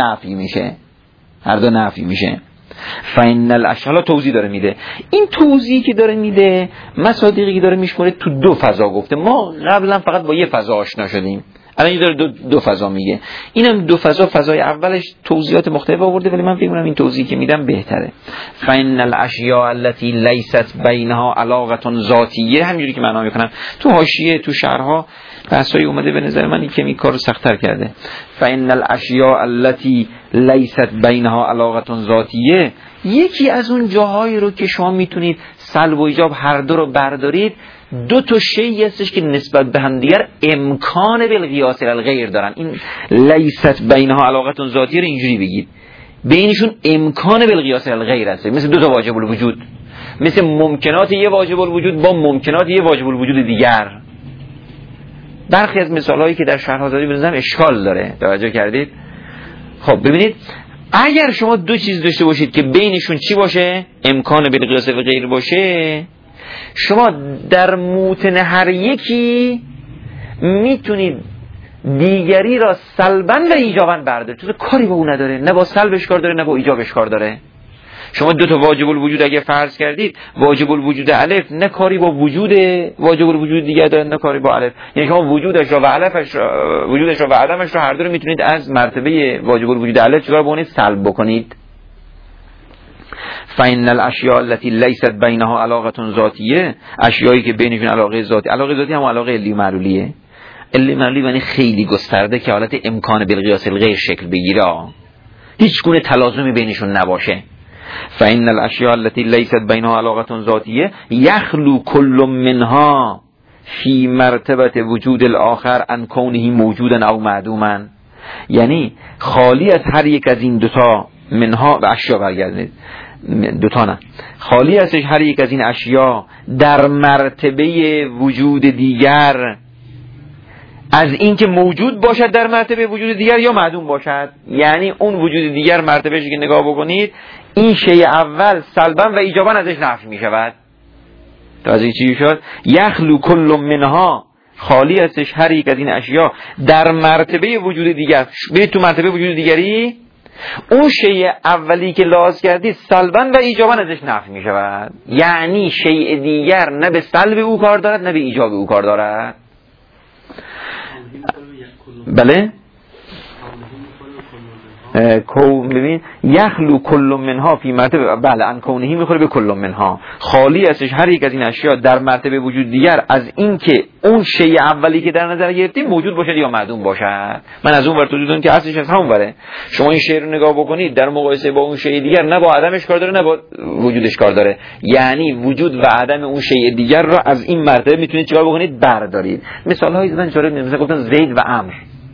نفی میشه. فإن الاشیاء توضیح داره میده. این توضیحی که داره میده، مصادیقی که داره میشماره تو دو فضا گفته. ما قبلا فقط با یه فضا آشنا شدیم، الان داره دو فضا میگه. اینم دو فضا، فضای اولش توضیحات مختلف آورده ولی من فکر می‌کنم این توضیحی که میدم بهتره. فإن الاشیاء التي ليست بینها علاقه ذاتیه، همینجوری که معنا میکنم تو حاشیه تو شرح‌ها بحثای اومده، به نظر من این کمی کارو سخت‌تر کرده. فإن الاشیاء التي ليست بینها علاقه ذاتیه، یکی از اون جاهایی رو که شما میتونید سلب و ایجاب هر دو رو بردارید، دو تا شیء هستش که نسبت به هم دیگر امکان بالقیاس الغیر دارن. این لیست بینها علاقه ذاتیه رو اینجوری بگید، بینشون امکان بالقیاس الغیر هست، مثل دو تا واجب الوجود، مثل ممکنات یه واجب الوجود با ممکنات یه واجب الوجود دیگر. برخی از مثالهایی که در شرح زدی بزنم اشکال داره، توجه کردید؟ خب ببینید، اگر شما دو چیز داشته باشید که بینشون چی باشه؟ امکان بالقیاس الغیر باشه، شما در موتن هر یکی میتونید دیگری را سلباً و ایجاباً بردارید. تو کاری با اون نداره، نه با سلبش کار داره نه با ایجابش کار داره. شما دو تا واجب الوجود اگه فرض کردید، واجب الوجود الف نه کاری با وجود واجب الوجود دیگه داره نه کاری با الف، یعنی شما وجودش را و الفش را، وجودش را و عدمش را هر دو رو میتونید از مرتبه واجب الوجود الف چیکار بکنید؟ سلب بکنید. فإن الاشیاء التي ليست بینها علاقه ذاتیه، اشیایی که بینشون علاقه ذاتی هم علاقه علی معلولیه. علی معلولی یعنی خیلی گسترده که حالت امکان بالقیاس الغیر شکل بگیره، هیچ گونه تلازمی بینشون نباشه. فإن الاشیاء التي ليست بینها علاقه ذاتیه یخلو کل منها فی مرتبه وجود الاخر عن کونه موجودا او معدوما، یعنی خالی از هر یک از این دوتا منها به اشیا برگردید، دوتا نه، خالی ازش هر یک از این اشیا در مرتبه وجود دیگر از این که موجود باشد در مرتبه وجود دیگر یا معدوم باشد. یعنی اون وجود دیگر مرتبهش که نگاه بکنید، این شیء اول سلبا و ایجابا ازش نفی می شود. توجه چی شد؟ یخلو کل منها، خالی ازش هر یک از این اشیا در مرتبه وجود دیگر. برید تو مرتبه وجود دیگری، اون شیء اولی که لحاظ کردید سلبا و ایجابا ازش نفی می شود. یعنی شیء دیگر نه به سلب او کار دارد نه به ایجاب او کار دارد. بله ببین یخلو کل منها فی مرتبه، بله ان کونهی میخوره به کل منها، خالی ازش هر یک از این اشیا در مرتبه وجود دیگر از این که اون شیء اولی که در نظر گرفتیم موجود باشد یا معدوم باشد. من از اون ور توضیح دادم که اصلش از همون وره. شما این شیء رو نگاه بکنید در مقایسه با اون شیء دیگر، نه با عدمش کار داره نه با وجودش کار داره. یعنی وجود و عدم اون شیء دیگر را از این مرتبه میتونید چیکار بکنید؟ بردارید. مثال هایی زدن جالب، مثلا گفتن زید و عمرو.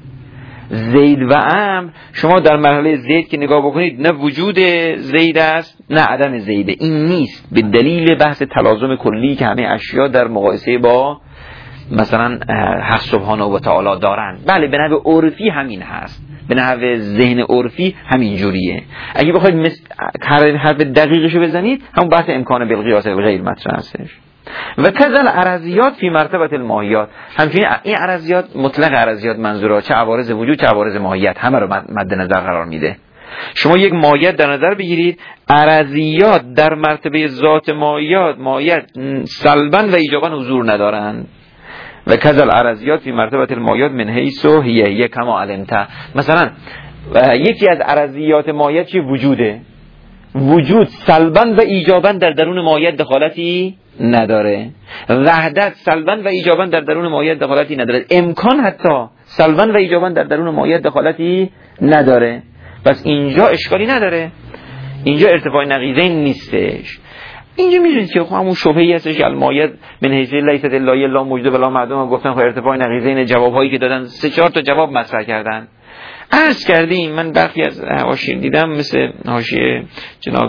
زید و عمرو، شما در مرحله زید که نگاه بکنید نه وجود زید است نه عدم زیده، این نیست، به دلیل بحث تلازم کلی که همه اشیا در مقایسه با مثلا حق سبحانه و تعالی دارن. بله به نحو عرفی همین هست، به نحو ذهن عرفی همین جوریه. اگه بخواید حرف دقیقشو بزنید، همون بحث امکان بالقیاس الغیر مطرح هستش. و کذل عرضیات فی مرتبه الماهیات، همچنین این عرضیات مطلق عرضیات منظوره، چه عوارض وجود چه عوارض ماهیت، همه رو مد نظر قرار میده. شما یک ماهیت در نظر بگیرید، عرضیات در مرتبه ذات ماهیت سلبا و ایجابا حضور ندارند. و کذل عرضیات فی مرتبه الماهیات من حیث هی کما علمت. مثلا یکی از عرضیات ماهیت چی؟ وجوده. وجود سلبا و ایجابا در درون ماهیت دخالتی نداره. وحدت سلبا و ایجابا در درون ماهیت دخالتی نداره. امکان حتی سلبا و ایجابا در درون ماهیت دخالتی نداره. پس اینجا اشکالی نداره، اینجا ارتفاع نقیضین نیستش. اینجا میدونید که همون شبهه‌ای هستش که الماهیت من حیث لیست الا الا موجود بلا معدوم، گفتن خب ارتفاع نقیضین جوابهایی که دادن 3-4 تا جواب مطرح کردن. عرض کردیم من برخی از حواشی دیدم، مثل حاشیه جناب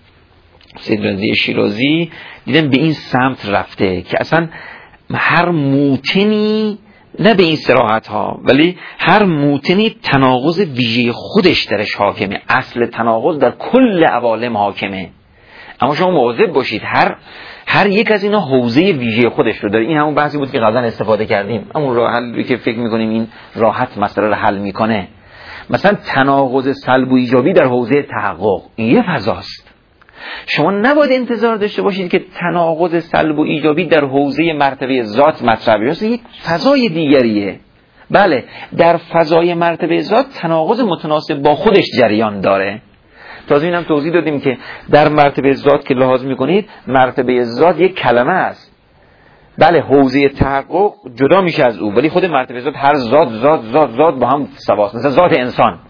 سید رضی شیرازی، دیدم به این سمت رفته که اصلا هر موتنی، نه به این صراحت ها، ولی هر موتنی تناقض ویژه خودش درش حاکمه، اصل تناقض در کل عوالم حاکمه. اما شما مواظب باشید، هر یک از اینا حوزه ویژه خودش رو داره. این همون بحثی بود که قبلا استفاده کردیم، همون راه حلی که فکر میکنیم این راحت مسئله رو حل میکنه. مثلا تناقض سلب و ایجابی در حوزه تحقق، این یه فضاست. شما نباید انتظار داشته باشید که تناقض سلب و ایجابی در حوزه مرتبه ذات مطرح بشه، یک فضای دیگریه. بله در فضای مرتبه ذات تناقض متناسب با خودش جریان داره. تازه اینم توضیح دادیم که در مرتبه ذات که لحاظ میکنید، مرتبه ذات یک کلمه است. بله حوزه تحقق جدا میشه از او، ولی خود مرتبه ذات هر ذات با هم سواست. مثلا ذات انسان،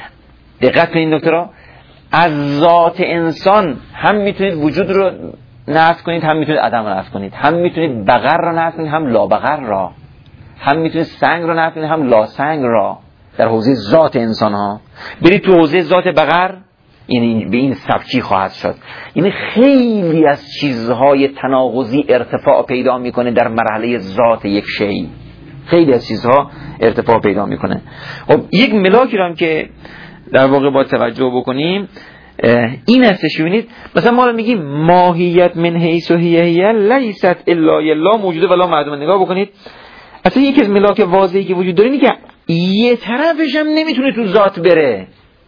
دقت کنید دکترها، از ذات انسان هم میتونید وجود رو نفی کنید، هم میتونید عدم رو نفی کنید، هم میتونید بقر رو نفی کنید هم لا بقر را، هم میتونید سنگ رو نفی کنید هم لا سنگ را، در حوزه ذات انسان ها. برید تو حوزه ذات بقر، یعنی به این سبکی خواهد شد. یعنی خیلی از چیزهای تناقضی ارتفاع پیدا میکنه در مرحله ذات یک شی، خیلی از چیزها ارتفاع پیدا میکنه. خب یک ملاکی رو هم که در واقع با توجه بکنیم این هستش. ببینید مثلا ما رو میگیم ماهیت من حیث هی لیست الا الا موجوده ولا معدوم. نگاه بکنید اصلا یکی از ملاک واضحی که وجود داره اینه که یه طرفش هم نمیتونه تو ذات بره.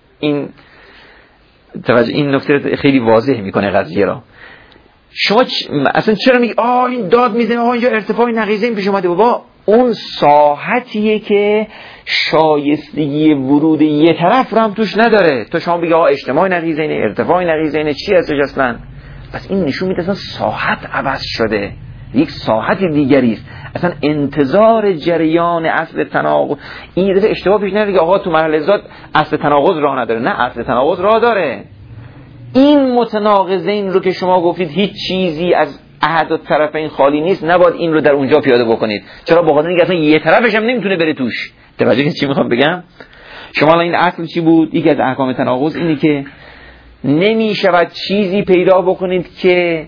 این نکته خیلی واضح میکنه قضیه را. شما اصلا چرا میگی این داد میزنه اینجا ارتفاع نقیضین پیش اومده؟ بابا اون ساحتیه که شایستگی ورود یه طرف رو هم توش نداره. تو شما بگی آقا اجتماع نقیضین، ارتفاع نقیضین، چی هستش اصلا؟ پس این نشون میده اصلا ساحت عوض شده، یک ساحت دیگری است. اصلا انتظار جریان اصل تناقض، این دفعه اشتباه پیش نمیاد آقا تو مرحله ذات اصل تناقض راه نداره. نه، اصل تناقض راه داره. این متناقضین رو که شما گفتید هیچ چیزی از احد الطرفین خالی نیست، نباید این رو در اونجا پیاده بکنید. چرا؟ به خاطر اینکه اصلا یه طرفش هم نمیتونه بره توش. توجه چی میخوام بگم؟ شما الان این اصل چی بود؟ یکی از احکام تناقض اینه که نمیشود چیزی پیدا بکنید که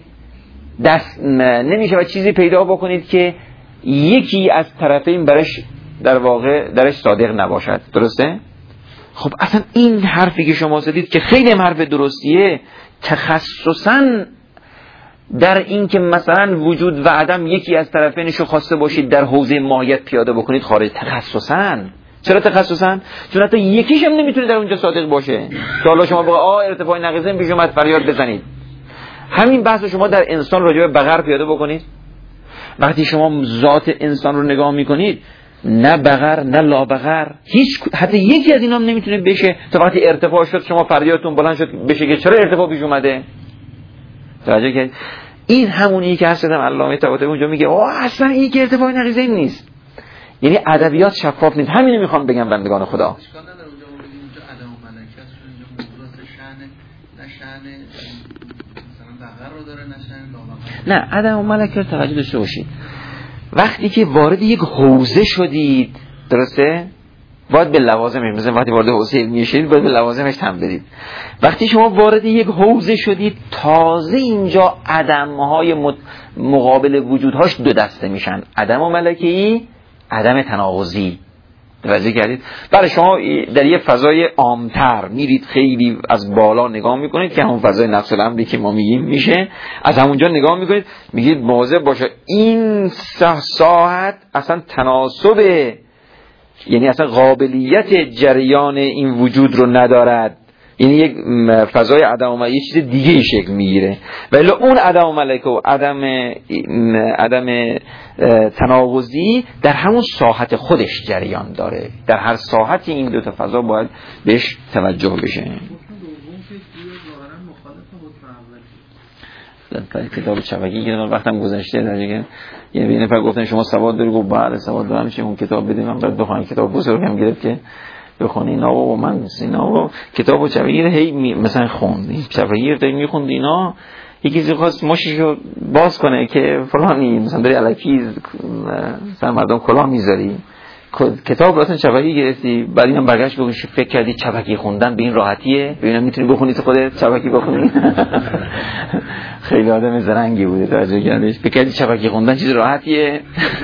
یکی از طرفین برش در واقع درش صادق نباشد. درسته؟ خب اصلا این حرفی که شما زدید که خیلی حرف درستیه، تخصصاً در این که مثلا وجود و عدم یکی از طرفینشو خواسته باشید در حوزه ماهیت پیاده بکنید خارج. تخصصاً. چرا تخصصاً؟ چون حتی یکیش هم نمیتونه در اونجا صادق باشه. که حالا شما بگید ارتفاع نقیضین پیش اومد فریاد بزنید. همین بحث شما در انسان راجع به بقر پیاده بکنید. وقتی شما ذات انسان رو نگاه میکنید، نه بقر نه لابقر، هیچ حتی یکی از اینا هم نمیتونه بشه. تا وقتی ارتفاع شد شما فریادتون بلند شد بشه که چرا ارتفاع پیش اومده. توجه کنید. این همونیه که حضرت علامه طباطبایی اونجا میگه اصلا این که ارتفاع نقیضین نیست. یعنی ادبیات شفاف نیست. همینو میخوام بگم بندگان خدا. نه، عدم و ملکه رو توجه داشته باشید. وقتی که وارد یک حوزه شدید، درسته؟ باید به لوازمش، مثلا وقتی وارد حوزه علمی شدید باید به لوازمش تن بدید. وقتی شما وارد یک حوزه شدید، تازه اینجا عدم‌های مقابل وجودهاش دو دسته میشن: عدم و ملکی، عدم تناقضی. توجه کردید؟ برای شما در یه فضای عام‌تر میرید، خیلی از بالا نگاه میکنید که همون فضای نفس الامری که ما میگیم میشه. از همونجا نگاه میکنید میگید مواظب باشه این ساحت اصلا تناسب، یعنی اصلا قابلیت جریان این وجود رو ندارد. یعنی یک فضای عدم و یه چیز دیگه شکل میگیره. ولی اون عدم و ملکه و عدم تناقضی در همون ساحت خودش جریان داره. در هر ساحتی این دو تا فضا باید بهش توجه بشه. در کتاب چبکی که وقتم گذشته در دیگه یه نفر گفتن شما سواد داری؟ گفت بله سواد دارم. چه اون کتاب بده من بعد بخونم. کتاب بزرگم گرفت که بخونی اینا و من اینا و کتابو چبگیر هی مثلا خوندیم چبگیر داری میخوند اینا. یکی چیزی خواست ماشیشو باز کنه که فلانی مثلا داری الکی مثلا مردم کلاه میذاری. کتاب اصلا چبکی گرفتی، بعد اینم برگشت بگوش فکر کردی چبکی خوندن به این راحتیه؟ ببینم میتونی بخونی تو خودت چبکی بخونی. خیلی آدم زرنگی بوده. توجه کردیش فکر کردی چبکی خوندن چیز راحتیه؟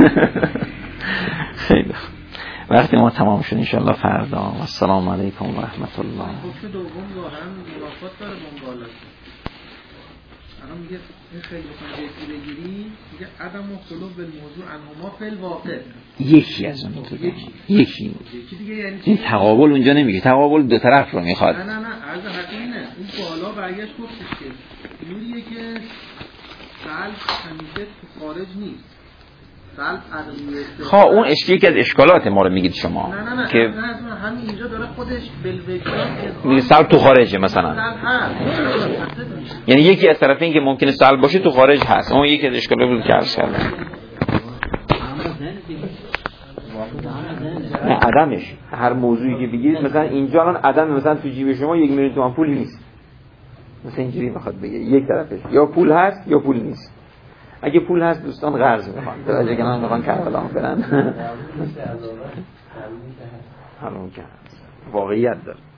خیلی وقتی ما تمام شد انشاءالله فردا. السلام علیکم و رحمت الله. گفته دوم ظاهرا منافات داره با بالا. الان میگه این خیلی بخوام جدی بگیری میگه عدم و خلو بالموضوع انهما فی الواقع. یکی از اون تو یکی دیگه یعنی این تقابل اونجا نمیگه. تقابل دو طرف رو میخواد. نه عرض حقیقینه. اون بالا برگشت گفتش که نوریه که قلب همیشه تو خارج نیست. خواه اون یکی از اشکالات ما رو میگید شما. نه که همین اینجا داره خودش بلوجان میگه سلب تو خارجه مثلا. یعنی یکی از طرفین که ممکنه سلب باشه تو خارج هست. اون یکی از اشکالات بود که عرض کردم. نه عدمش هر موضوعی که بگید مثلا اینجا الان عدم مثلا تو جیب شما 1 میلیون تومان پول نیست. مثلا اینجوری میخواد بگه یک طرفش یا پول هست یا پول نیست. اگه پول هست دوستان قرض میخوان. درجه که من میخوان کربلا برن. همون که هست واقعیت داره.